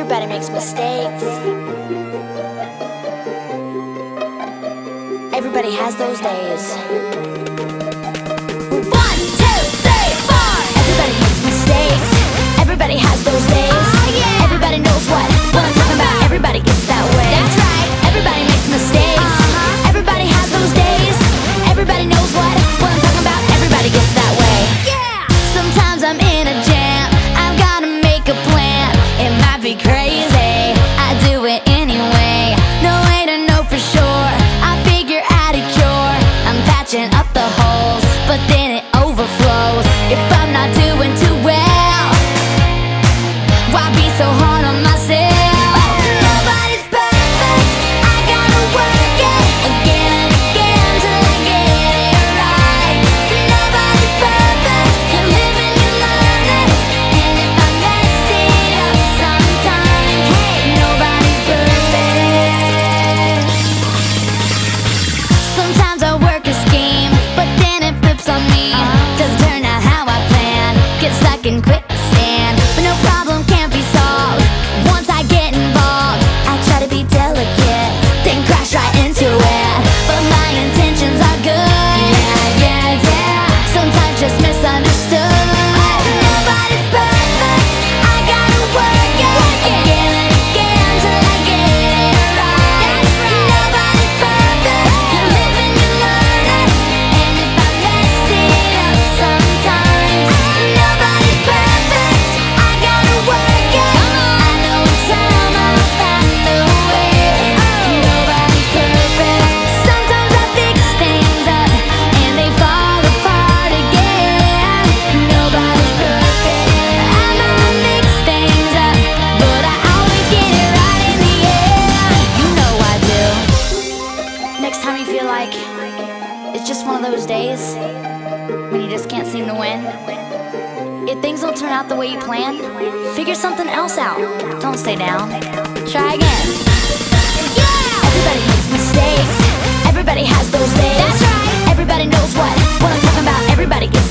Everybody makes mistakes. Everybody has those days. 1, 2, 3, 4. Everybody makes mistakes. Everybody has those days. Oh, yeah. Everybody knows what I'm talking about. Everybody gets that way. That's right. Everybody makes mistakes. Everybody has those days. Everybody knows what I'm talking about. Everybody gets that way. Yeah. Sometimes I'm in a jam. I've gotta make a plan. It might be crazy. I do it anyway. No way to know for sure. I figure out a cure. I'm patching up the holes, but then it overflows. If I'm not doing too well, why be so hard on myself? Nobody's perfect. I gotta work it again and again till I get it right. Nobody's perfect. You live and you learn it. And if I mess it up sometime, hey, nobody's perfect. Sometimes I work a scheme, but then it flips on me. Doesn't turn out how I plan. Get stuck in quicksand, but no problem can't be solved. Once I get involved, I try to be delicate, then crash right into it. But my intentions are good. Yeah. Sometimes just misunderstood. Nobody's perfect. I gotta work it again and again till I get it right. Nobody's perfect. You live and you learn it. And if I mess it up sometimes, nobody's perfect. I gotta work it. I know in time I'll find the way. Nobody's perfect. Sometimes I fix things up and they fall apart again. Nobody's perfect. I know I mix things up, but I always get it right in the end. You know I do. Next time you feel like it's just one of those days when you just can't seem to win, if things don't turn out the way you plan, figure something else out. Don't stay down. Try again. Yeah! Everybody makes mistakes. Everybody has those days. That's right. Everybody knows what I'm talking about. Everybody gets